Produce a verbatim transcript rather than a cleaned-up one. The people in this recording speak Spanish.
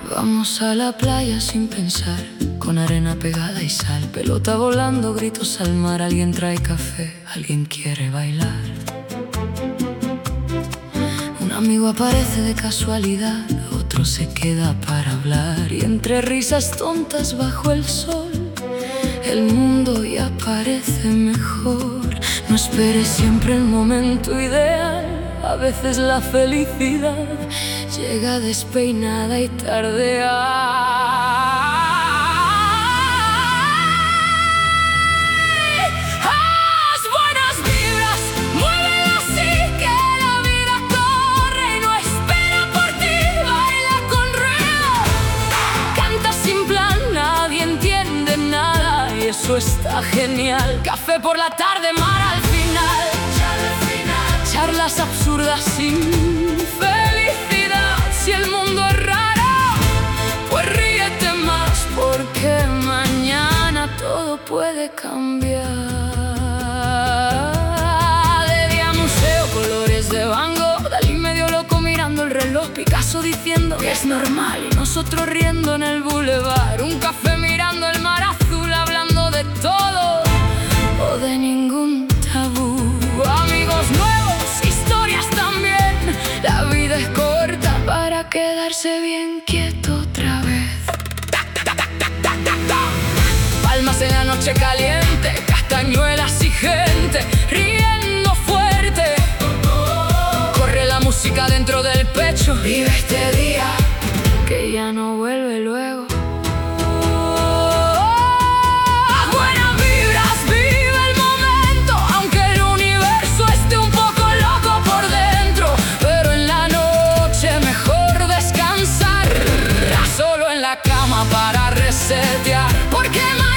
Vamos a la playa sin pensar, con arena pegada y sal, pelota volando, gritos al mar. Alguien trae café, alguien quiere bailar. Un amigo aparece de casualidad, otro se queda para hablar. Y entre risas tontas bajo el sol, el mundo ya parece mejor. No esperes siempre el momento ideal, a veces la felicidad llega despeinada y tardea. Haz buenas vibras, muévela así, que la vida corre y no espera por ti. Baila con ruido, canta sin plan, nadie entiende nada y eso está genial. Café por la tarde, mar al final, charlas absurdas sin felicidad. Si el mundo es raro, pues ríete más, porque mañana todo puede cambiar. De día museo, colores de Van Gogh, Dalí medio loco mirando el reloj, Picasso diciendo que es normal y nosotros riendo en el boulevard. Un café mirando el mar azul, hablando de todo o de ningún tabú. Amigos nuevos, historias también, la vida es corta para quedarse bien quieto otra vez. Palmas en la noche caliente, castañuelas y gente riendo fuerte. Corre la música dentro del pecho, vive este día que ya no vuelve luego. Para resetear, porque